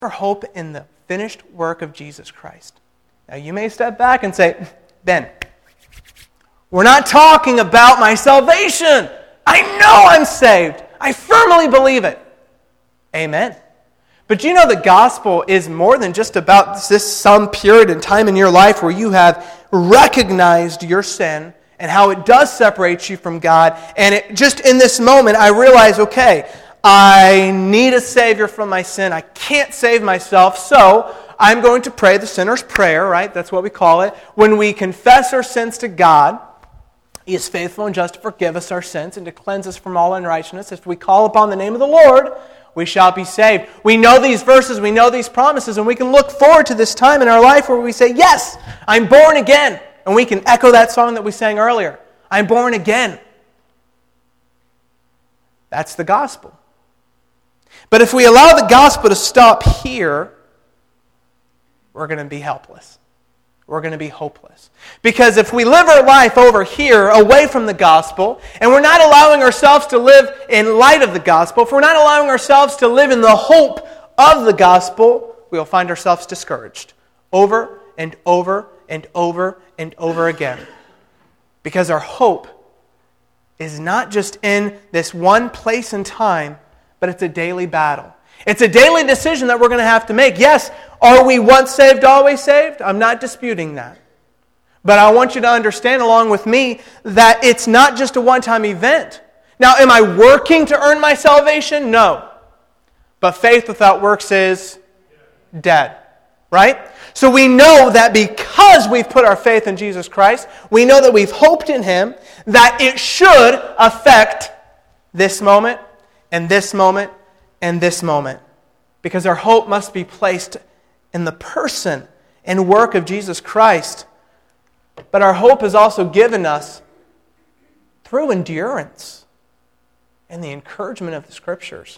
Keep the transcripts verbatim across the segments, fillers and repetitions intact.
our hope in the finished work of Jesus Christ. Now you may step back and say, Ben, we're not talking about my salvation. I know I'm saved. I firmly believe it. Amen. But you know the gospel is more than just about this some period in time in your life where you have recognized your sin and how it does separate you from God. And it, just in this moment, I realize, okay, I need a Savior from my sin. I can't save myself, so I'm going to pray the sinner's prayer, right? That's what we call it. When we confess our sins to God, He is faithful and just to forgive us our sins and to cleanse us from all unrighteousness. If we call upon the name of the Lord, we shall be saved. We know these verses, we know these promises, and we can look forward to this time in our life where we say, yes, I'm born again. And we can echo that song that we sang earlier. I'm born again. That's the gospel. But if we allow the gospel to stop here, we're going to be helpless. We're going to be hopeless. Because if we live our life over here, away from the gospel, and we're not allowing ourselves to live in light of the gospel, if we're not allowing ourselves to live in the hope of the gospel, we'll find ourselves discouraged over and over and over and over again. Because our hope is not just in this one place and time, but it's a daily battle. It's a daily decision that we're going to have to make. Yes, are we once saved, always saved? I'm not disputing that. But I want you to understand along with me that it's not just a one-time event. Now, am I working to earn my salvation? No. But faith without works is dead. Right? So we know that because we've put our faith in Jesus Christ, we know that we've hoped in Him, that it should affect this moment, and this moment, and this moment. Because our hope must be placed in the person and work of Jesus Christ. But our hope is also given us through endurance and the encouragement of the Scriptures.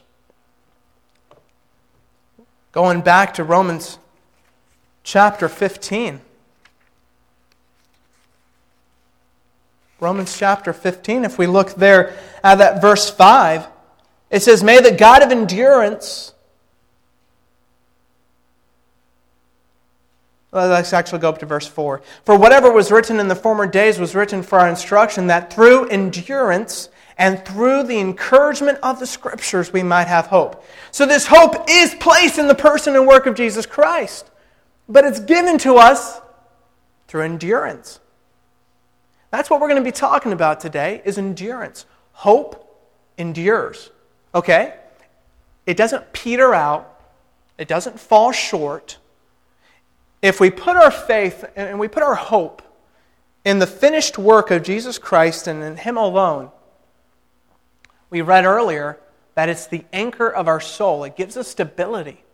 Going back to Romans chapter fifteen. Romans chapter fifteen, if we look there at that verse five, it says, may the God of endurance... Well, let's actually go up to verse four. For whatever was written in the former days was written for our instruction, that through endurance and through the encouragement of the Scriptures we might have hope. So this hope is placed in the person and work of Jesus Christ. But it's given to us through endurance. That's what we're going to be talking about today, is endurance. Hope endures. Okay? It doesn't peter out. It doesn't fall short. If we put our faith and we put our hope in the finished work of Jesus Christ and in Him alone, we read earlier that it's the anchor of our soul. It gives us stability.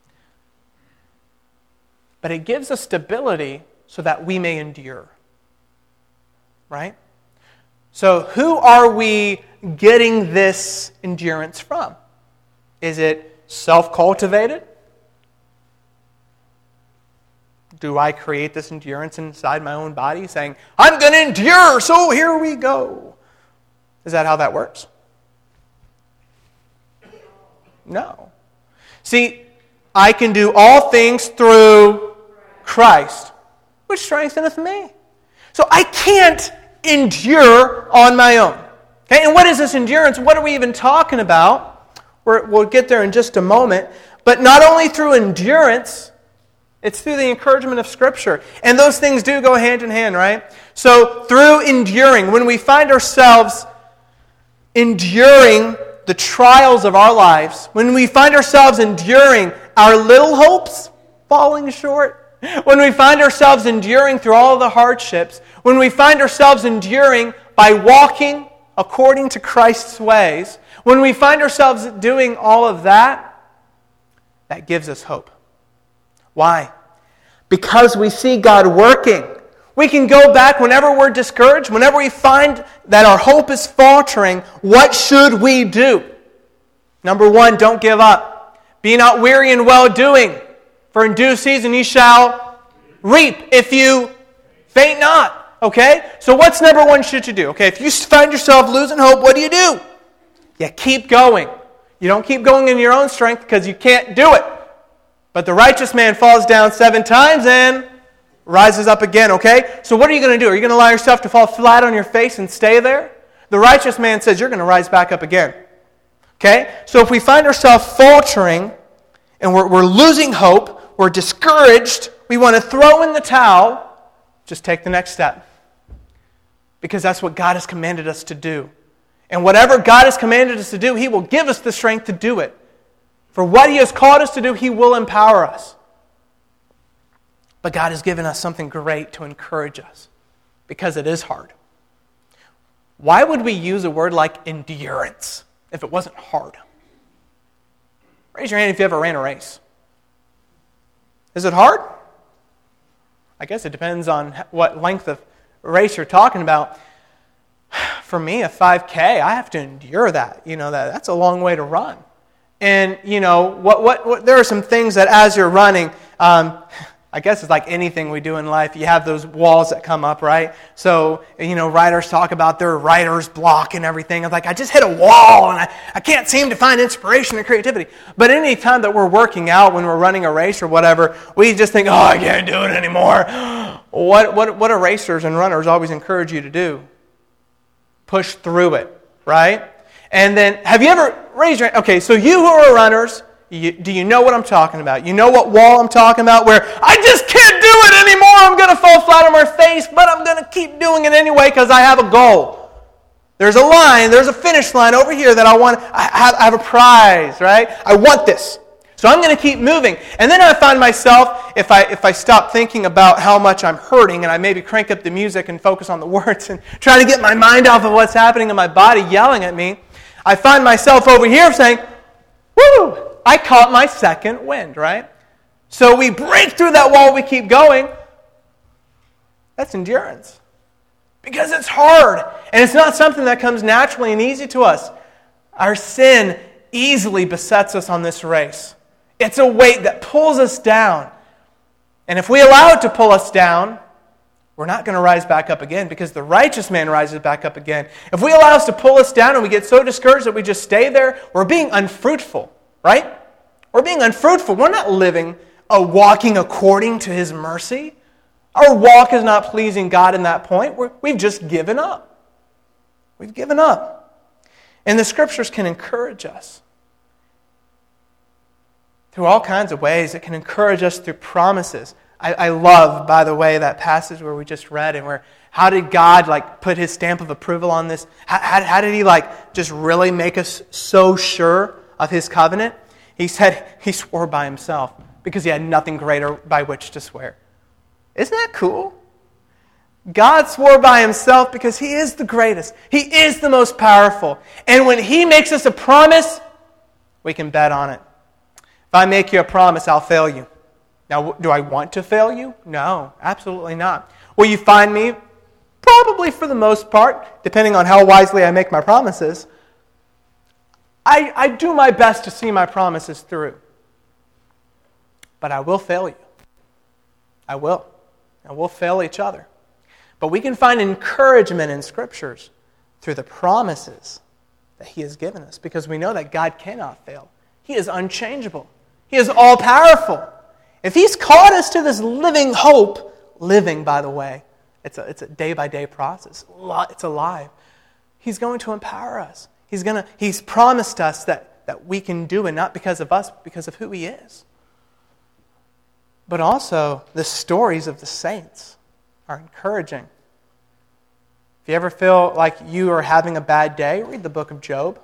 But it gives us stability so that we may endure. Right? So who are we getting this endurance from? Is it self-cultivated? Do I create this endurance inside my own body saying, I'm going to endure, so here we go? Is that how that works? No. See, I can do all things through Christ, which strengtheneth me. So I can't endure on my own. Okay, and what is this endurance? What are we even talking about? We're, we'll get there in just a moment. But not only through endurance, it's through the encouragement of Scripture. And those things do go hand in hand, right? So through enduring, when we find ourselves enduring the trials of our lives, when we find ourselves enduring our little hopes falling short, when we find ourselves enduring through all the hardships, when we find ourselves enduring by walking according to Christ's ways, when we find ourselves doing all of that, that gives us hope. Why? Because we see God working. We can go back whenever we're discouraged, whenever we find that our hope is faltering, what should we do? Number one, don't give up. Be not weary in well-doing, for in due season you shall reap if you faint not. Okay? So what's number one should you do? Okay, if you find yourself losing hope, what do you do? You keep going. You don't keep going in your own strength because you can't do it. But the righteous man falls down seven times and rises up again, okay? So what are you going to do? Are you going to allow yourself to fall flat on your face and stay there? The righteous man says you're going to rise back up again. Okay? So if we find ourselves faltering and we're, we're losing hope, we're discouraged, we want to throw in the towel, just take the next step. Because that's what God has commanded us to do. And whatever God has commanded us to do, He will give us the strength to do it. For what He has called us to do, He will empower us. But God has given us something great to encourage us. Because it is hard. Why would we use a word like endurance if it wasn't hard? Raise your hand if you ever ran a race. Is it hard? I guess it depends on what length of race you're talking about. For me, a five K, I have to endure that. You know, that that's a long way to run. And, you know, what what, what there are some things that as you're running, um, I guess it's like anything we do in life. You have those walls that come up, right? So, you know, writers talk about their writer's block and everything. I'm like, I just hit a wall and I, I can't seem to find inspiration and creativity. But any time that we're working out, when we're running a race or whatever, we just think, oh, I can't do it anymore. What, what, what do racers and runners always encourage you to do? Push through it, right? And then, have you ever raised your hand? Okay, so you who are runners, You, do you know what I'm talking about? You know what wall I'm talking about where I just can't do it anymore. I'm going to fall flat on my face, but I'm going to keep doing it anyway because I have a goal. There's a line, there's a finish line over here that I want. I have, I have a prize, right? I want this. So I'm going to keep moving. And then I find myself, if I if I stop thinking about how much I'm hurting and I maybe crank up the music and focus on the words and try to get my mind off of what's happening in my body yelling at me, I find myself over here saying, woo! I caught my second wind, right? So we break through that wall, we keep going. That's endurance. Because it's hard. And it's not something that comes naturally and easy to us. Our sin easily besets us on this race. It's a weight that pulls us down. And if we allow it to pull us down, we're not going to rise back up again because the righteous man rises back up again. If we allow us to pull us down and we get so discouraged that we just stay there, we're being unfruitful. Right? We're being unfruitful. We're not living a walking according to His mercy. Our walk is not pleasing God in that point. We're, we've just given up. We've given up. And the Scriptures can encourage us through all kinds of ways. It can encourage us through promises. I, I love, by the way, that passage where we just read and where how did God like put His stamp of approval on this? How, how, how did He like just really make us so sure of His covenant? He said He swore by Himself because He had nothing greater by which to swear. Isn't that cool? God swore by Himself because He is the greatest. He is the most powerful. And when He makes us a promise, we can bet on it. If I make you a promise, I'll fail you. Now, do I want to fail you? No, absolutely not. Will you find me? Probably for the most part, depending on how wisely I make my promises. I, I do my best to see my promises through. But I will fail you. I will. And we'll fail each other. But we can find encouragement in Scriptures through the promises that He has given us because we know that God cannot fail. He is unchangeable. He is all-powerful. If He's called us to this living hope, living, by the way, it's a, it's a day-by-day process. It's alive. He's going to empower us. He's gonna. He's promised us that, that we can do it, not because of us, but because of who He is. But also, the stories of the saints are encouraging. If you ever feel like you are having a bad day, read the book of Job.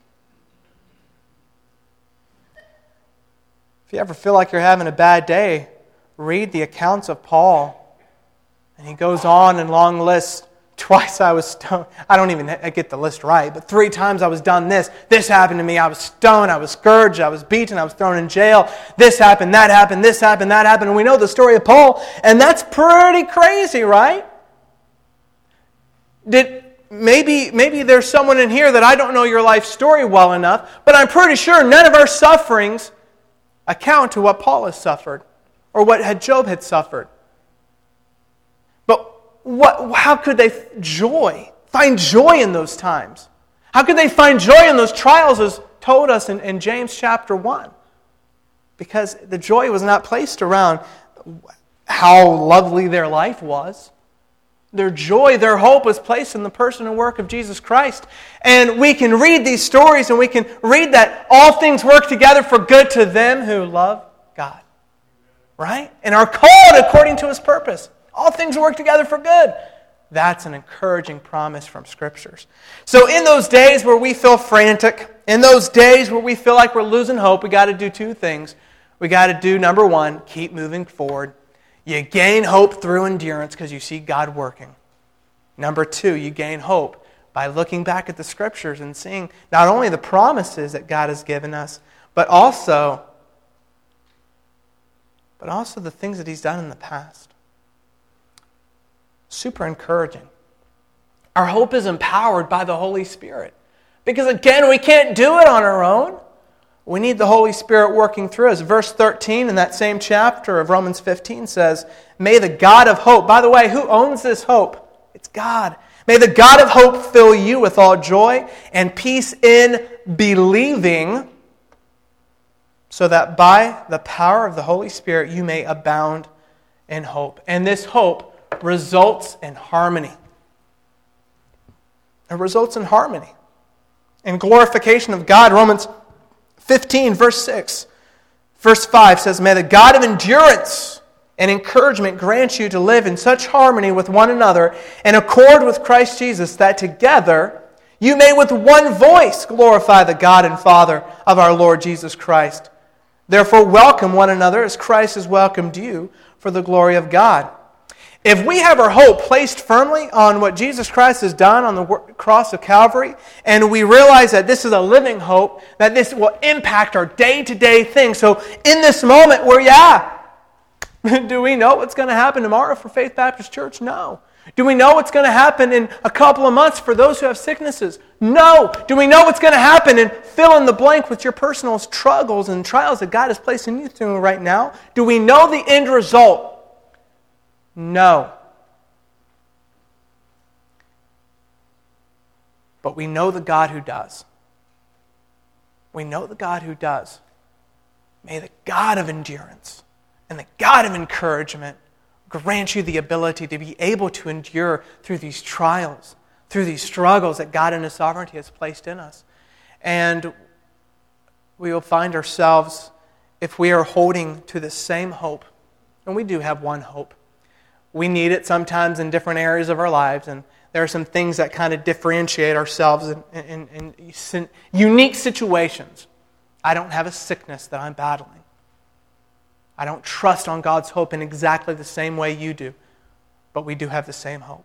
If you ever feel like you're having a bad day, read the accounts of Paul. And he goes on in long lists. Twice I was stoned. I don't even get the list right, but three times I was done this. This happened to me. I was stoned. I was scourged. I was beaten. I was thrown in jail. This happened. That happened. This happened. That happened. And we know the story of Paul, and that's pretty crazy, right? Did maybe maybe there's someone in here that I don't know your life story well enough, but I'm pretty sure none of our sufferings account to what Paul has suffered or what had Job had suffered. But what? How could they joy find joy in those times? How could they find joy in those trials, as told us in, in James chapter one? because the joy was not placed around how lovely their life was. Their joy, their hope was placed in the person and work of Jesus Christ. And we can read these stories and we can read that all things work together for good to them who love God. Right? And are called according to His purpose. All things work together for good. That's an encouraging promise from Scriptures. So in those days where we feel frantic, in those days where we feel like we're losing hope, we got to do two things. We got to do, number one, keep moving forward. You gain hope through endurance because you see God working. Number two, you gain hope by looking back at the Scriptures and seeing not only the promises that God has given us, but also, but also the things that He's done in the past. Super encouraging. Our hope is empowered by the Holy Spirit. Because again, we can't do it on our own. We need the Holy Spirit working through us. Verse thirteen in that same chapter of Romans fifteen says, "May the God of hope," by the way, who owns this hope? It's God. "May the God of hope fill you with all joy and peace in believing, so that by the power of the Holy Spirit you may abound in hope." And this hope results in harmony. It results in harmony. In glorification of God. Romans fifteen, verse six. Verse five says, "May the God of endurance and encouragement grant you to live in such harmony with one another in accord with Christ Jesus, that together you may with one voice glorify the God and Father of our Lord Jesus Christ. Therefore welcome one another as Christ has welcomed you for the glory of God." If we have our hope placed firmly on what Jesus Christ has done on the cross of Calvary, and we realize that this is a living hope, that this will impact our day-to-day things. So in this moment where, yeah, do we know what's going to happen tomorrow for Faith Baptist Church? No. Do we know what's going to happen in a couple of months for those who have sicknesses? No. Do we know what's going to happen and fill in the blank with your personal struggles and trials that God is placing you through right now? Do we know the end result? No. But we know the God who does. We know the God who does. May the God of endurance and the God of encouragement grant you the ability to be able to endure through these trials, through these struggles that God in His sovereignty has placed in us. And we will find ourselves, if we are holding to the same hope, and we do have one hope. We need it sometimes in different areas of our lives, and there are some things that kind of differentiate ourselves in, in, in, in unique situations. I don't have a sickness that I'm battling. I don't trust on God's hope in exactly the same way you do, but we do have the same hope.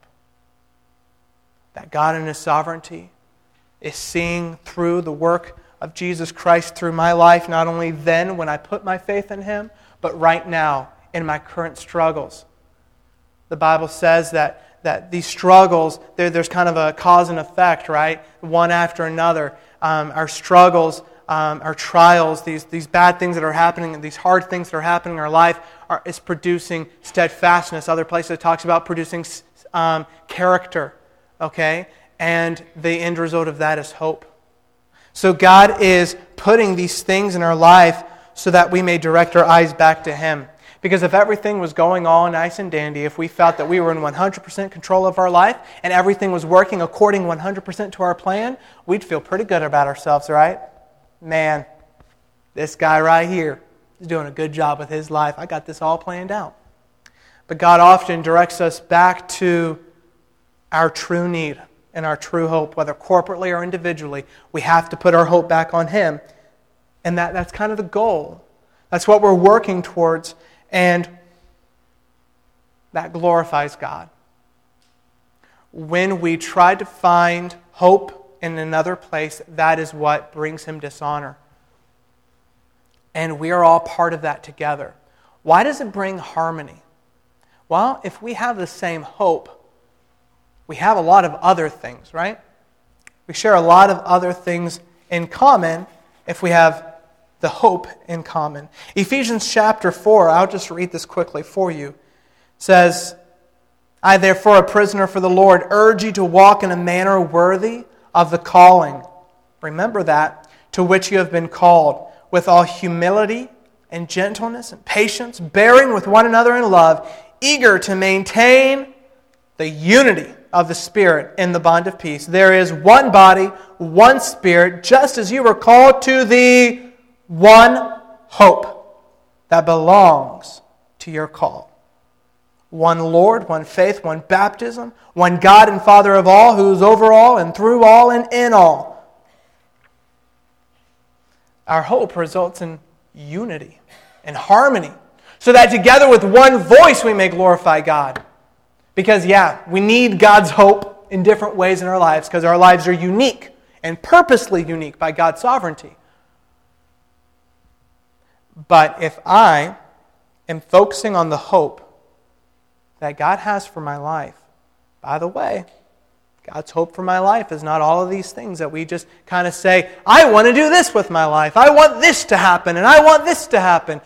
That God in His sovereignty is seeing through the work of Jesus Christ through my life, not only then when I put my faith in Him, but right now in my current struggles. The Bible says that, that these struggles, there's kind of a cause and effect, right? One after another. Um, our struggles, um, our trials, these, these bad things that are happening, and these hard things that are happening in our life are, is producing steadfastness. Other places it talks about producing um, character, okay? And the end result of that is hope. So God is putting these things in our life so that we may direct our eyes back to Him. Because if everything was going all nice and dandy, if we felt that we were in one hundred percent control of our life and everything was working according one hundred percent to our plan, we'd feel pretty good about ourselves, right? Man, this guy right here is doing a good job with his life. I got this all planned out. But God often directs us back to our true need and our true hope, whether corporately or individually. We have to put our hope back on Him. And that, that's kind of the goal. That's what we're working towards. And that glorifies God. When we try to find hope in another place, that is what brings Him dishonor. And we are all part of that together. Why does it bring harmony? Well, if we have the same hope, we have a lot of other things, right? We share a lot of other things in common if we have the hope in common. Ephesians chapter four, I'll just read this quickly for you, says, "I therefore, a prisoner for the Lord, urge you to walk in a manner worthy of the calling," remember that, "to which you have been called, with all humility and gentleness and patience, bearing with one another in love, eager to maintain the unity of the Spirit in the bond of peace. There is one body, one Spirit, just as you were called to the one hope that belongs to your call. One Lord, one faith, one baptism, one God and Father of all, who is over all and through all and in all. Our hope results in unity and harmony, so that together with one voice we may glorify God. Because, yeah, we need God's hope in different ways in our lives, because our lives are unique and purposely unique by God's sovereignty. But if I am focusing on the hope that God has for my life, by the way, God's hope for my life is not all of these things that we just kind of say, I want to do this with my life. I want this to happen, and I want this to happen.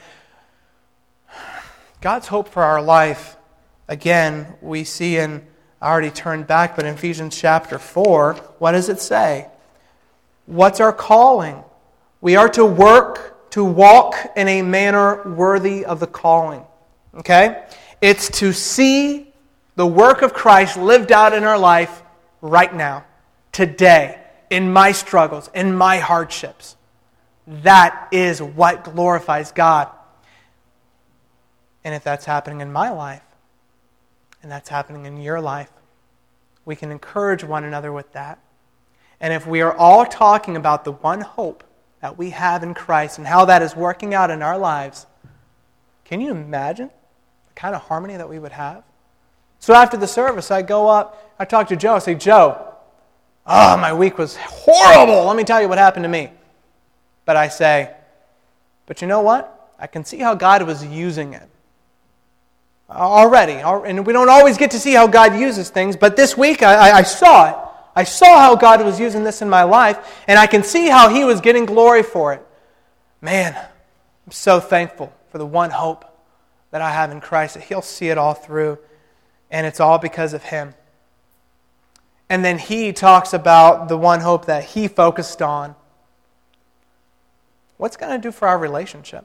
God's hope for our life, again, we see in, I already turned back, but in Ephesians chapter four, what does it say? What's our calling? We are to work, to walk in a manner worthy of the calling. Okay? It's to see the work of Christ lived out in our life right now, today, in my struggles, in my hardships. That is what glorifies God. And if that's happening in my life, and that's happening in your life, we can encourage one another with that. And if we are all talking about the one hope that we have in Christ and how that is working out in our lives, can you imagine the kind of harmony that we would have? So after the service, I go up, I talk to Joe, I say, Joe, oh, my week was horrible. Let me tell you what happened to me. But I say, but you know what? I can see how God was using it already. And we don't always get to see how God uses things, but this week I, I saw it. I saw how God was using this in my life, and I can see how He was getting glory for it. Man, I'm so thankful for the one hope that I have in Christ, that He'll see it all through, and it's all because of Him. And then he talks about the one hope that he focused on. What's going to do for our relationship?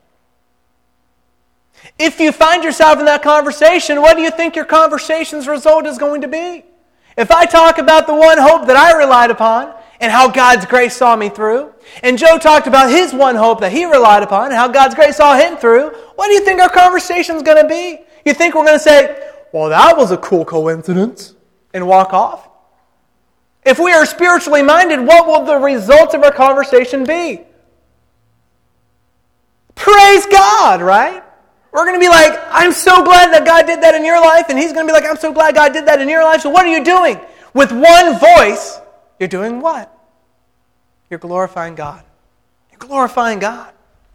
If you find yourself in that conversation, what do you think your conversation's result is going to be? If I talk about the one hope that I relied upon and how God's grace saw me through, and Joe talked about his one hope that he relied upon and how God's grace saw him through, what do you think our conversation's going to be? You think we're going to say, well, that was a cool coincidence, and walk off? If we are spiritually minded, what will the results of our conversation be? Praise God, right? We're going to be like, I'm so glad that God did that in your life, and He's going to be like, I'm so glad God did that in your life. So what are you doing? With one voice, you're doing what? You're glorifying God. You're glorifying God.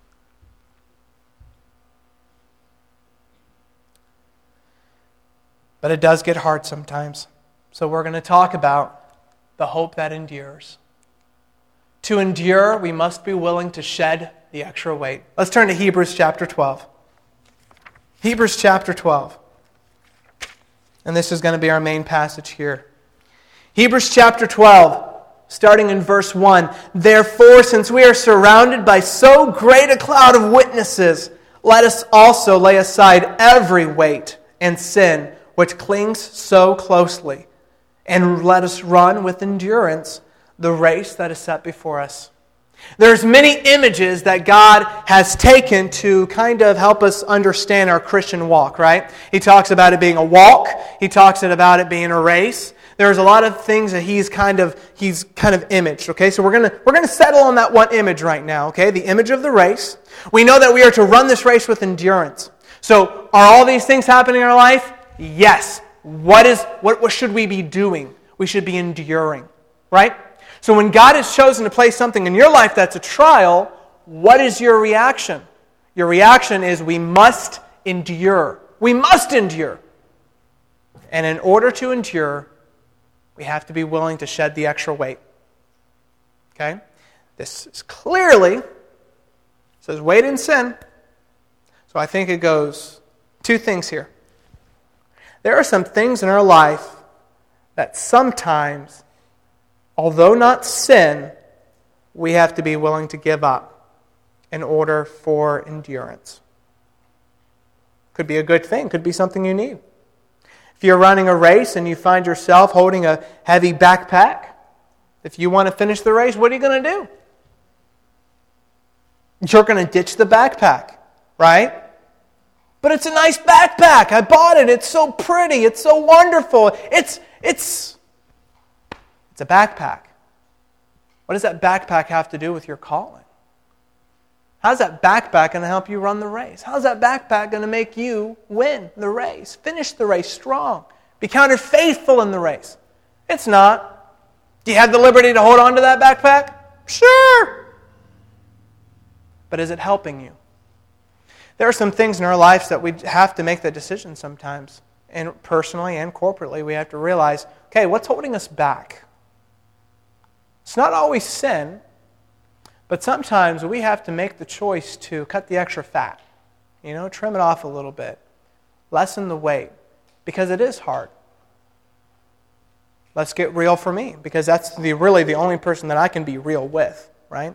But it does get hard sometimes. So we're going to talk about the hope that endures. To endure, we must be willing to shed the extra weight. Let's turn to Hebrews chapter twelve. Hebrews chapter twelve. And this is going to be our main passage here. Hebrews chapter twelve, starting in verse one. Therefore, since we are surrounded by so great a cloud of witnesses, let us also lay aside every weight and sin which clings so closely, and let us run with endurance the race that is set before us. There's many images that God has taken to kind of help us understand our Christian walk, right? He talks about it being a walk. He talks about it being a race. There's a lot of things that he's kind of he's kind of imaged, okay? So we're going to we're going to settle on that one image right now, okay? The image of the race. We know that we are to run this race with endurance. So are all these things happening in our life? Yes. What is what, what should we be doing? We should be enduring, right? So when God has chosen to place something in your life that's a trial, what is your reaction? Your reaction is we must endure. We must endure. And in order to endure, we have to be willing to shed the extra weight. Okay? This is clearly, it says weight in sin. So I think it goes two things here. There are some things in our life that sometimes, although not sin, we have to be willing to give up. in order for endurance. Could be a good thing, could be something you need. If you're running a race and you find yourself holding a heavy backpack, if you want to finish the race, what are you going to do? You're going to ditch the backpack, right? But it's a nice backpack. I bought it. It's so pretty. It's so wonderful. It's it's it's a backpack. What does that backpack have to do with your calling? How's that backpack going to help you run the race? How's that backpack going to make you win the race? Finish the race strong. Be counted faithful in the race. It's not. Do you have the liberty to hold on to that backpack? Sure. But is it helping you? There are some things in our lives that we have to make the decision sometimes. And personally and corporately, we have to realize, okay, what's holding us back? It's not always sin, but sometimes we have to make the choice to cut the extra fat. You know, trim it off a little bit. Lessen the weight. Because it is hard. Let's get real for me. Because that's the, really the only person that I can be real with. Right?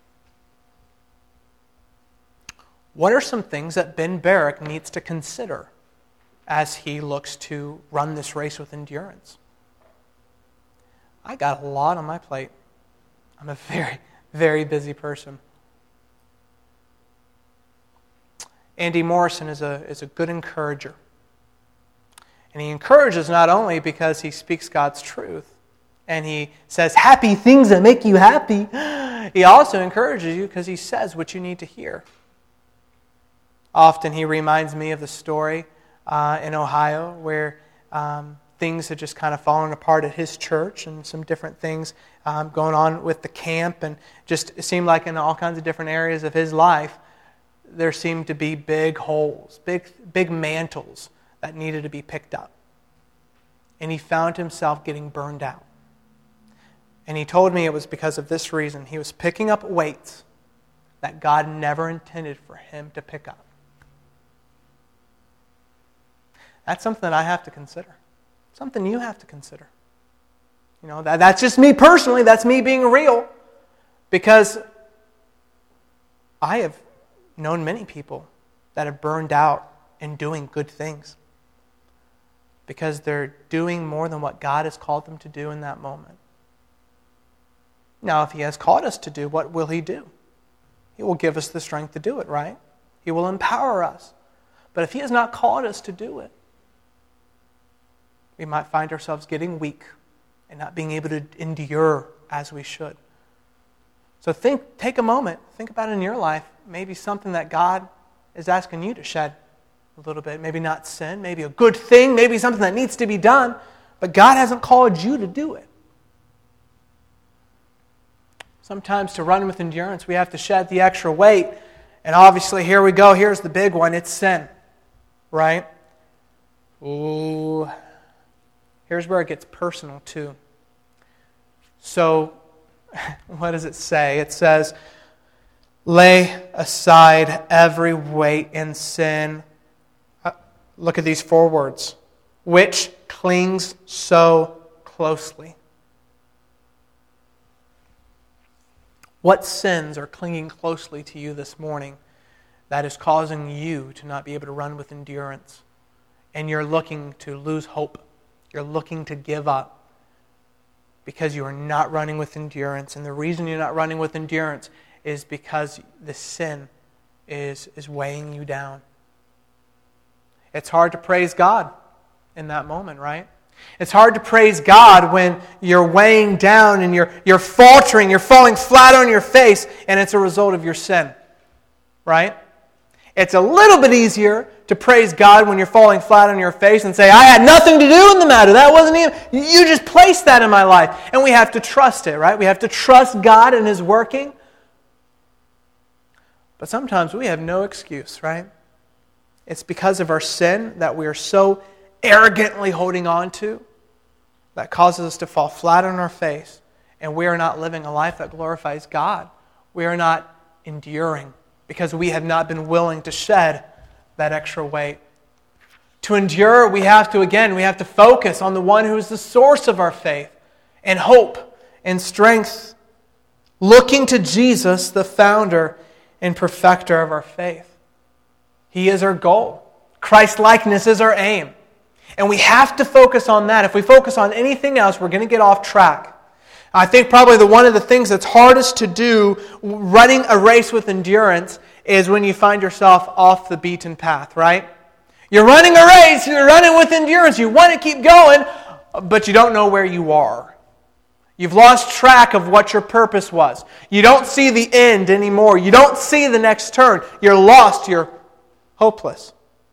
What are some things that Ben Barrack needs to consider as he looks to run this race with endurance? I got a lot on my plate. I'm a very, very busy person. Andy Morrison is a, is a good encourager. And he encourages not only because he speaks God's truth, and he says happy things that make you happy, he also encourages you because he says what you need to hear. Often he reminds me of the story uh, in Ohio where um, things had just kind of fallen apart at his church and some different things um, going on with the camp, and just it seemed like in all kinds of different areas of his life there seemed to be big holes, big, big mantles that needed to be picked up. And he found himself getting burned out. And he told me it was because of this reason. He was picking up weights that God never intended for him to pick up. That's something that I have to consider. Something you have to consider. You know, that, that's just me personally. That's me being real. Because I have known many people that have burned out in doing good things. Because they're doing more than what God has called them to do in that moment. Now, if He has called us to do, what will He do? He will give us the strength to do it, right? He will empower us. But if He has not called us to do it, we might find ourselves getting weak and not being able to endure as we should. So think, take a moment, think about it in your life, maybe something that God is asking you to shed a little bit. Maybe not sin, maybe a good thing, maybe something that needs to be done, but God hasn't called you to do it. Sometimes to run with endurance, we have to shed the extra weight. And obviously, here we go, here's the big one, it's sin. Right? Ooh. Here's where it gets personal too. So, what does it say? It says, lay aside every weight and sin. Uh, look at these four words. Which clings so closely. What sins are clinging closely to you this morning that is causing you to not be able to run with endurance? And you're looking to lose hope. You're looking to give up because you are not running with endurance. And the reason you're not running with endurance is because the sin is, is weighing you down. It's hard to praise God in that moment, right? It's hard to praise God when you're weighing down and you're, you're faltering, you're falling flat on your face, and it's a result of your sin, right? It's a little bit easier to praise God when you're falling flat on your face and say, I had nothing to do in the matter. That wasn't even, you just placed that in my life. And we have to trust it, right? We have to trust God and His working. But sometimes we have no excuse, right? It's because of our sin that we are so arrogantly holding on to that causes us to fall flat on our face. And we are not living a life that glorifies God. We are not enduring, because we have not been willing to shed that extra weight. To endure, we have to, again, we have to focus on the one who is the source of our faith and hope and strength, looking to Jesus, the founder and perfecter of our faith. He is our goal. Christ-likeness is our aim. And we have to focus on that. If we focus on anything else, we're going to get off track. I think probably the one of the things that's hardest to do running a race with endurance is when you find yourself off the beaten path, right? You're running a race, you're running with endurance, you want to keep going, but you don't know where you are. You've lost track of what your purpose was. You don't see the end anymore. You don't see the next turn. You're lost, you're hopeless.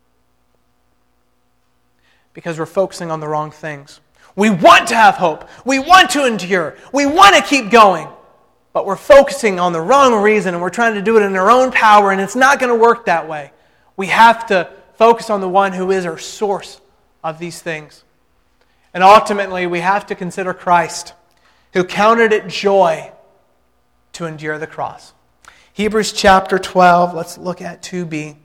Because we're focusing on the wrong things. We want to have hope. We want to endure. We want to keep going. But we're focusing on the wrong reason and we're trying to do it in our own power and it's not going to work that way. We have to focus on the one who is our source of these things. And ultimately, we have to consider Christ, who counted it joy to endure the cross. Hebrews chapter twelve, let's look at two b.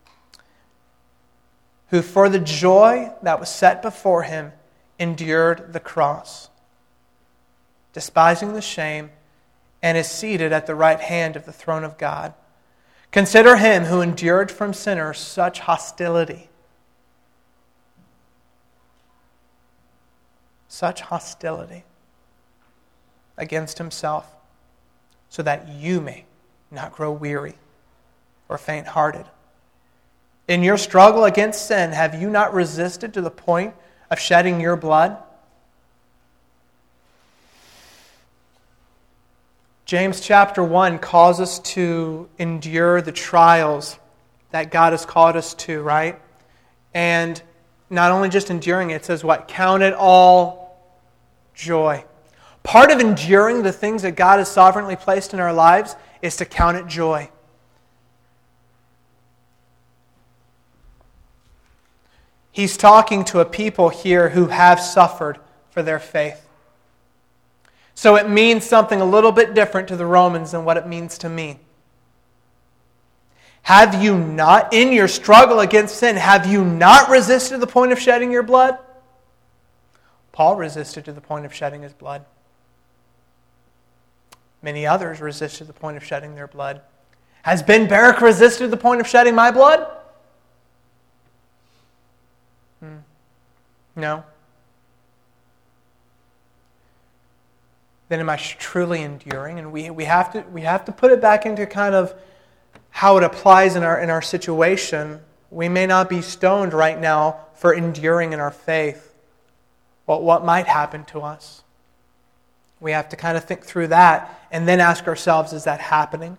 Who for the joy that was set before him endured the cross, despising the shame, and is seated at the right hand of the throne of God. Consider him who endured from sinners such hostility. Such hostility against himself, so that you may not grow weary or faint-hearted. In your struggle against sin, have you not resisted to the point of shedding your blood? James chapter one calls us to endure the trials that God has called us to, right? And not only just enduring it, it says what? Count it all joy. Part of enduring the things that God has sovereignly placed in our lives is to count it joy. He's talking to a people here who have suffered for their faith. So it means something a little bit different to the Romans than what it means to me. Have you not, in your struggle against sin, have you not resisted to the point of shedding your blood? Paul resisted to the point of shedding his blood. Many others resisted to the point of shedding their blood. Has Ben Barrack resisted to the point of shedding my blood? Hmm. No. Then am I truly enduring? And we, we have to we have to put it back into kind of how it applies in our in our situation. We may not be stoned right now for enduring in our faith. What what might happen to us? We have to kind of think through that and then ask ourselves, is that happening?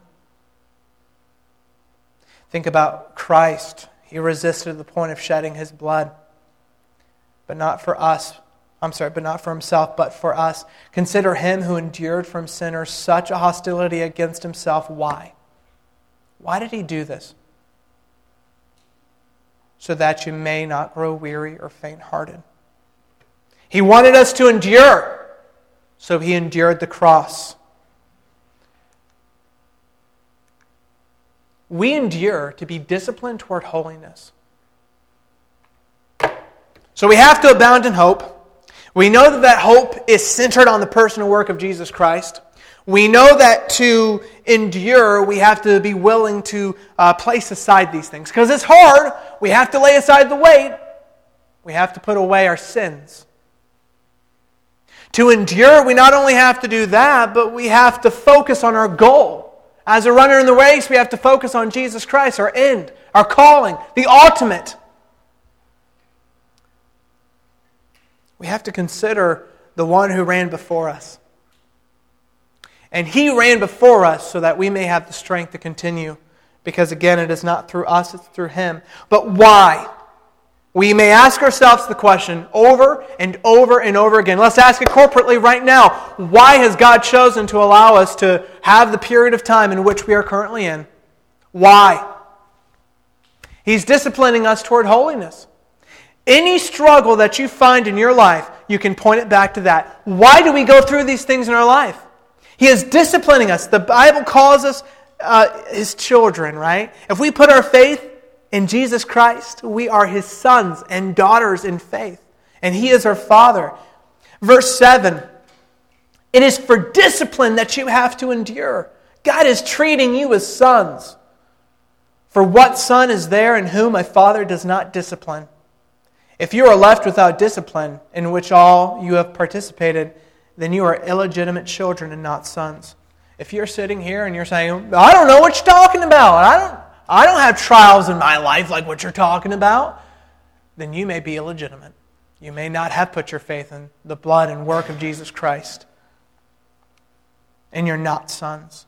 Think about Christ. He resisted to the point of shedding his blood. But not for us. I'm sorry, but not for himself, but for us. Consider him who endured from sinners such a hostility against himself. Why? Why did he do this? So that you may not grow weary or faint-hearted. He wanted us to endure, so he endured the cross. We endure to be disciplined toward holiness. So we have to abound in hope. We know that that hope is centered on the person and work of Jesus Christ. We know that to endure, we have to be willing to uh, place aside these things. Because it's hard. We have to lay aside the weight. We have to put away our sins. To endure, we not only have to do that, but we have to focus on our goal. As a runner in the race, we have to focus on Jesus Christ, our end, our calling, the ultimate. We have to consider the one who ran before us. And he ran before us so that we may have the strength to continue. Because again, it is not through us, it's through him. But why? We may ask ourselves the question over and over and over again. Let's ask it corporately right now. Why has God chosen to allow us to have the period of time in which we are currently in? Why? He's disciplining us toward holiness. Any struggle that you find in your life, you can point it back to that. Why do we go through these things in our life? He is disciplining us. The Bible calls us uh, His children, right? If we put our faith in Jesus Christ, we are His sons and daughters in faith. And He is our Father. Verse seven, it is for discipline that you have to endure. God is treating you as sons. For what son is there in whom a father does not discipline? If you are left without discipline, in which all you have participated, then you are illegitimate children and not sons. If you're sitting here and you're saying, I don't know what you're talking about. I don't, I don't have trials in my life like what you're talking about. Then you may be illegitimate. You may not have put your faith in the blood and work of Jesus Christ. And you're not sons.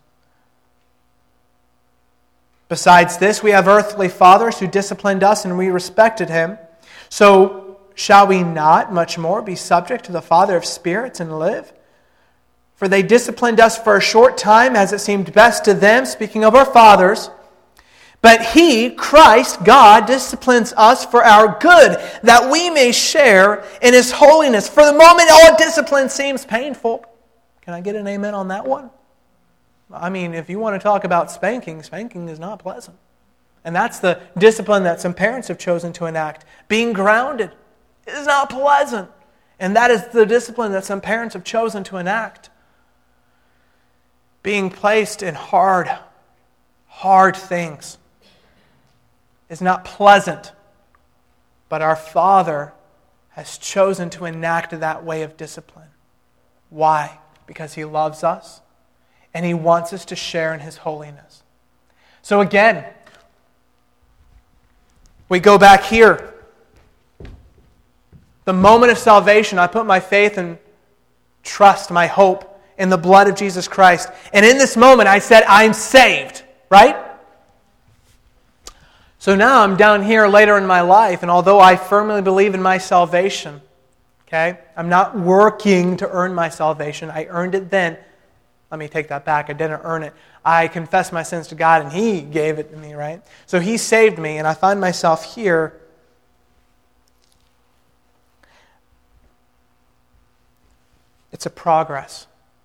Besides this, we have earthly fathers who disciplined us and we respected him. So shall we not much more be subject to the Father of spirits and live? For they disciplined us for a short time as it seemed best to them, speaking of our fathers. But he, Christ, God, disciplines us for our good, that we may share in his holiness. For the moment, all discipline seems painful. Can I get an amen on that one? I mean, if you want to talk about spanking, spanking is not pleasant. And that's the discipline that some parents have chosen to enact. Being grounded is not pleasant. And that is the discipline that some parents have chosen to enact. Being placed in hard, hard things is not pleasant. But our Father has chosen to enact that way of discipline. Why? Because he loves us. And he wants us to share in his holiness. So again, we go back here. The moment of salvation, I put my faith and trust, my hope in the blood of Jesus Christ. And in this moment, I said, I'm saved. Right? So now I'm down here later in my life, and although I firmly believe in my salvation, okay, I'm not working to earn my salvation. I earned it then. Let me take that back. I didn't earn it. I confessed my sins to God and he gave it to me, right? So he saved me and I find myself here. It's a progress.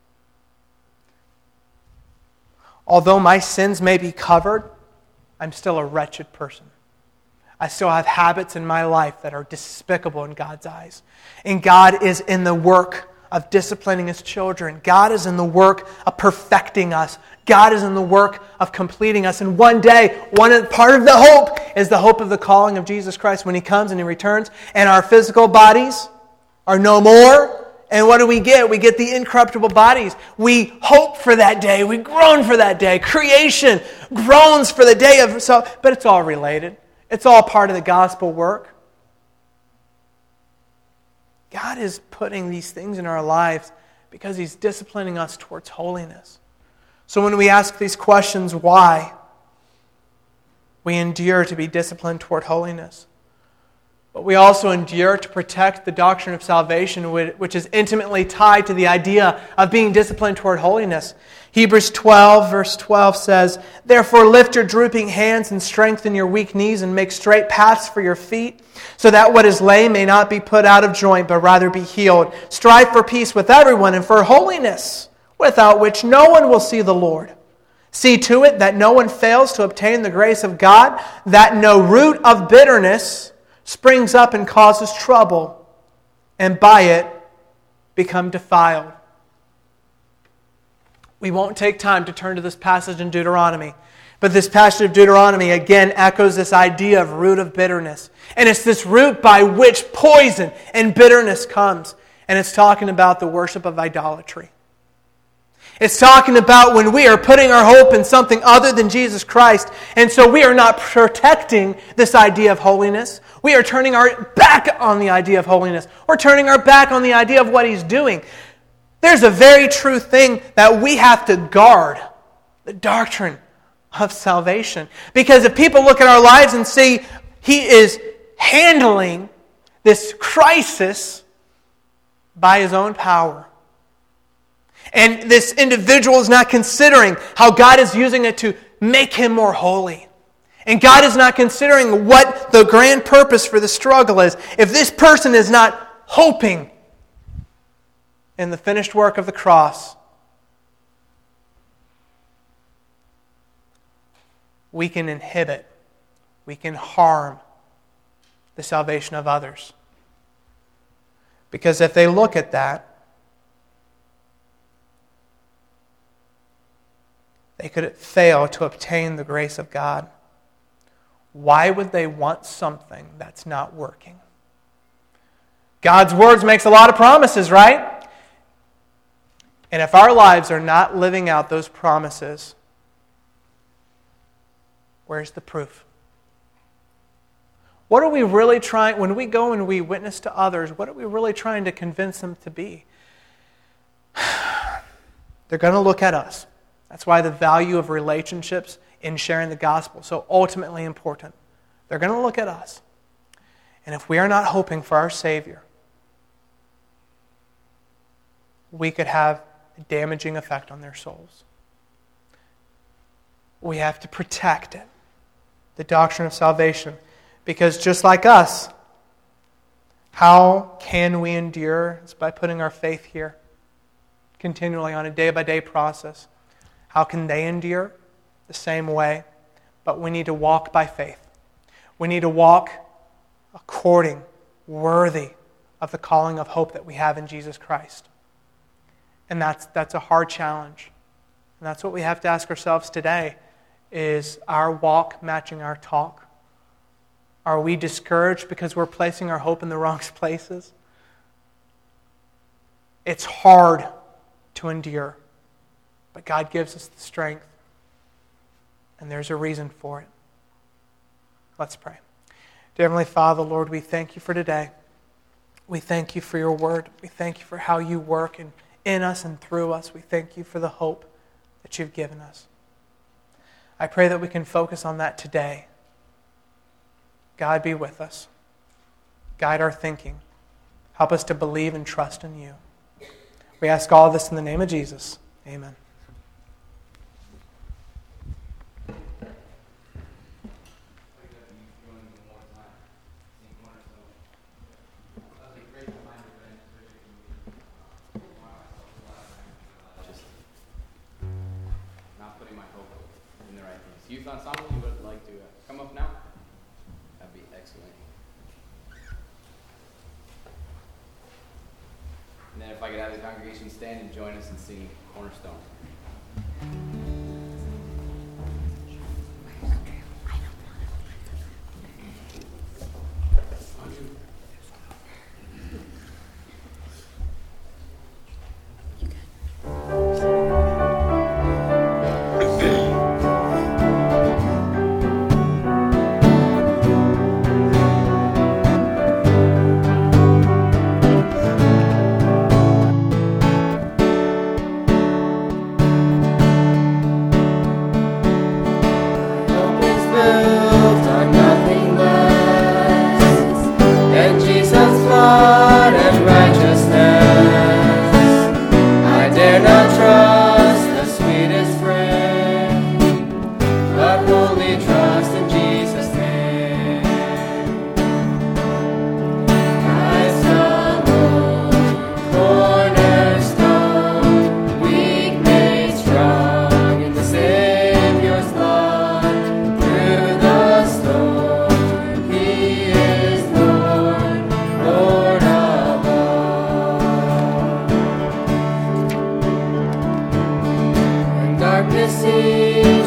Although my sins may be covered, I'm still a wretched person. I still have habits in my life that are despicable in God's eyes. And God is in the work of disciplining his children. God is in the work of perfecting us. God is in the work of completing us. And one day, one part of the hope is the hope of the calling of Jesus Christ when he comes and he returns. And our physical bodies are no more. And what do we get? We get the incorruptible bodies. We hope for that day. We groan for that day. Creation groans for the day of... So, but it's all related. It's all part of the gospel work. God is putting these things in our lives because he's disciplining us towards holiness. So when we ask these questions, why? We endure to be disciplined toward holiness. But we also endure to protect the doctrine of salvation, which is intimately tied to the idea of being disciplined toward holiness. Hebrews twelve, verse twelve says, Therefore lift your drooping hands and strengthen your weak knees and make straight paths for your feet, so that what is lame may not be put out of joint, but rather be healed. Strive for peace with everyone and for holiness, without which no one will see the Lord. See to it that no one fails to obtain the grace of God, that no root of bitterness springs up and causes trouble, and by it become defiled. We won't take time to turn to this passage in Deuteronomy, but this passage of Deuteronomy again echoes this idea of root of bitterness. And it's this root by which poison and bitterness comes. And it's talking about the worship of idolatry. It's talking about when we are putting our hope in something other than Jesus Christ, and so we are not protecting this idea of holiness. We are turning our back on the idea of holiness. We're turning our back on the idea of what he's doing. There's a very true thing that we have to guard, the doctrine of salvation. Because if people look at our lives and see he is handling this crisis by his own power, and this individual is not considering how God is using it to make him more holy, and God is not considering what the grand purpose for the struggle is, if this person is not hoping in the finished work of the cross, we can inhibit, we can harm the salvation of others. Because if they look at that, they could fail to obtain the grace of God. Why would they want something that's not working? God's words makes a lot of promises, right? And if our lives are not living out those promises, where's the proof? What are we really trying, when we go and we witness to others, what are we really trying to convince them to be? They're going to look at us. That's why the value of relationships in sharing the gospel is so ultimately important. They're going to look at us. And if we are not hoping for our Savior, we could have a damaging effect on their souls. We have to protect it, the doctrine of salvation. Because just like us, how can we endure? It's by putting our faith here, continually on a day-by-day process. How can they endure? The same way. But we need to walk by faith. We need to walk according, worthy of the calling of hope that we have in Jesus Christ. And that's that's a hard challenge. And that's what we have to ask ourselves today. Is our walk matching our talk? Are we discouraged because we're placing our hope in the wrong places? It's hard to endure, but God gives us the strength, and there's a reason for it. Let's pray. Dear Heavenly Father, Lord, we thank you for today. We thank you for your word. We thank you for how you work in, in us and through us. We thank you for the hope that you've given us. I pray that we can focus on that today. God, be with us. Guide our thinking. Help us to believe and trust in you. We ask all of this in the name of Jesus. Amen. Not putting my hope in the right things. Youth ensemble, you would like to uh, come up now? That'd be excellent. And then if I could have the congregation stand and join us in singing Cornerstone.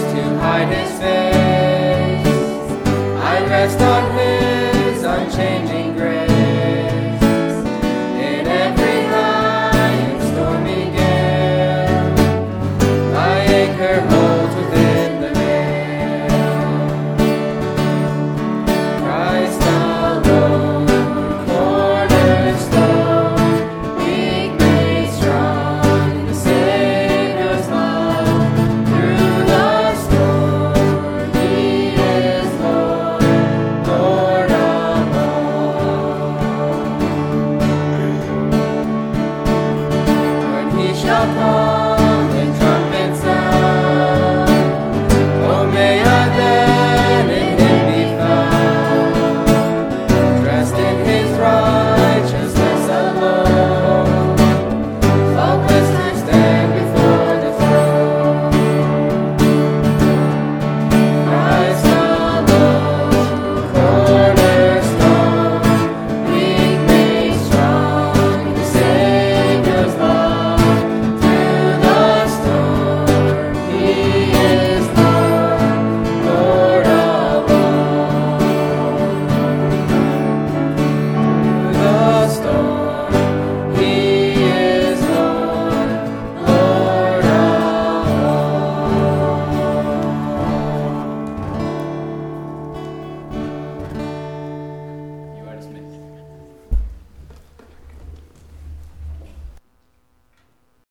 Rest on his unchanging